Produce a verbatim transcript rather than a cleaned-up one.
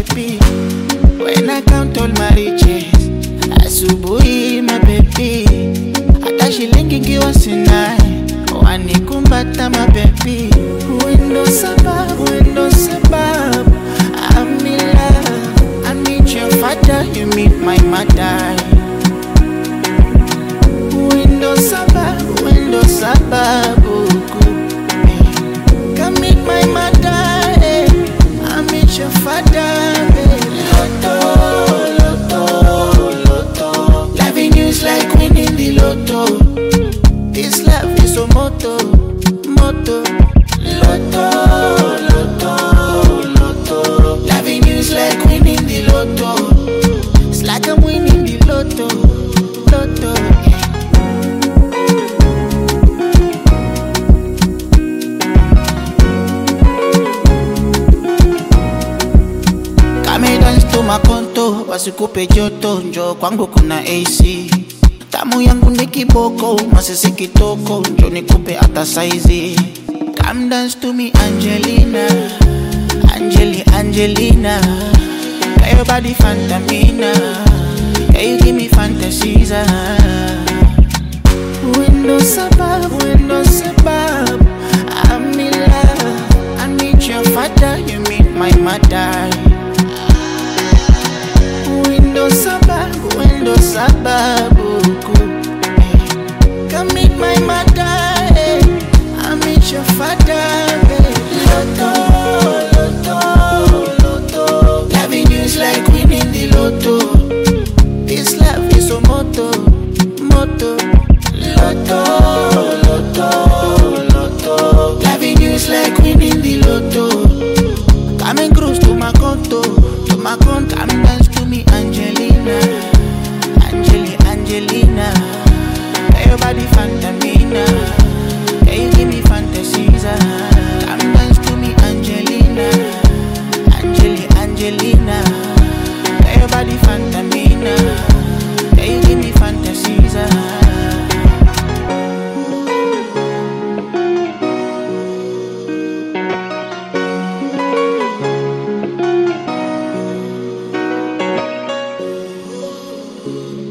baby. When I count all my riches, asubuhi my baby. Hata shilingi ngiwa sinai, wanikumbata my baby. Wendo sababu, wendo sababu, I'm in love. I meet your father, you meet my mother. Wendo sababu, wendo sababu, come meet my mother. I meet your father. Lotto, lotto, lotto. Loving you is like winning the lotto. This love is a motto, motto. Lotto, lotto, lotto. Loving you is like winning the lotto. It's like I'm winning the lotto, lotto. Kame dance to makonto, wasikupe joto, njo kwangu kuna A C. Tamu yangu ni kiboko, masisi kitoko, njo nikupe ata saizi. Come dance to me Angelina, Angeli Angelina. Got your body fantamina, can you give me fantasies? Window sababu, window sababu, I'm in love. I meet your father, you meet my mother. Window sababu, window sababu, come meet my mother. I meet your father. Lotto, lotto, lotto. Loving you is like winning the lotto. This love is a motto, motto. Lotto, lotto, lotto. Loving you is like winning the lotto. Come and cruise to my conto, to my conto. Come dance to me Angelina, Angeli Angelina. Got your body fantamina, can you give me fantasies? Come dance to me Angelina, Angeli Angelina. Got your body fantamina, can you give me fantasies? Thank you.